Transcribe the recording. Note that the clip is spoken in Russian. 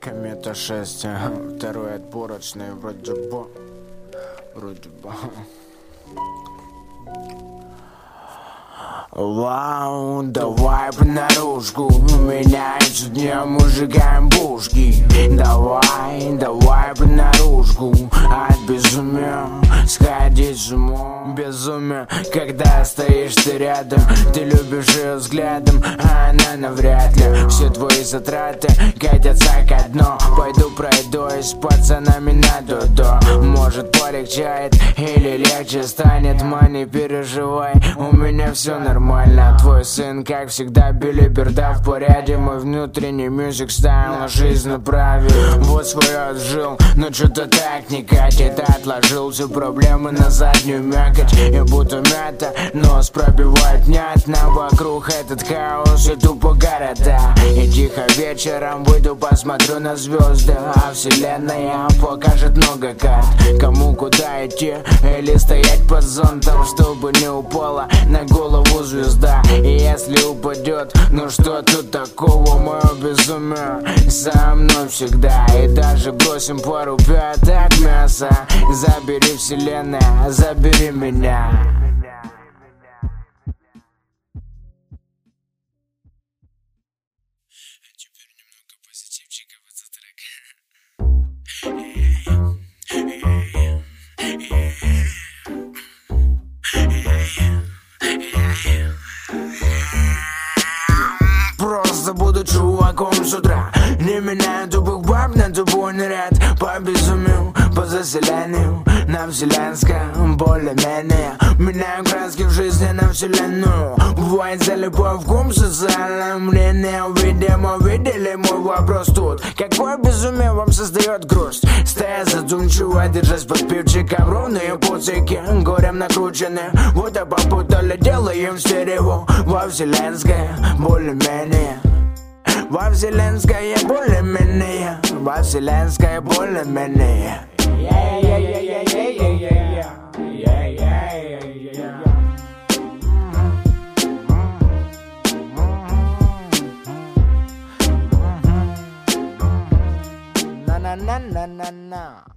Комета 6, второй отборочный, вроде бы. Вау, давай по наружку, меняются днем, мужикам бушки. Давай по наружку, от безумия сходить с умом. Безумие, когда стоишь ты рядом, ты любишь ее взглядом, а она навряд ли. Все твои затраты катятся ко дну. Пойду пройдусь с пацанами на дудо. Может полегчает или легче станет, ма, не переживай, у меня все нормально. Твой сын, как всегда, билиберда в порядке. Мой внутренний мюзик стайл жизнь направил. Вот свое отжил, но что-то так не катит. Отложил все проблемы на заднюю мякоть. Я будто мята, нос пробивает внятно. Вокруг этот хаос и тупо города. И тихо вечером выйду, посмотрю на звезды, а вселенная покажет много карт. Кому куда идти или стоять под зонтом, чтобы не упала на голову звезда. И если упадет, ну что тут такого, мое безумие со мной всегда. И даже бросим пару пяток мяса. Забери вселенная, забери меня. Теперь немного позитивчика в этот трек. Просто буду чуваком с утра. Не меняю тупых баб на тупой наряд. По безумию, по заселению на вселенском более-менее. Меняю краски в жизни на вселенную. Бывает за любовь гум социальное мнение. Видимо, видели мой вопрос тут. Какое безумие вам создает грусть? Стоя задумчиво, держась под пивчиком. Ровные путики, горем накручены. Вот и попутали, делаем стерео. Во вселенское более-менее. Во вселенское более-менее. Во вселенское более-менее. На-на-на-на-на-на.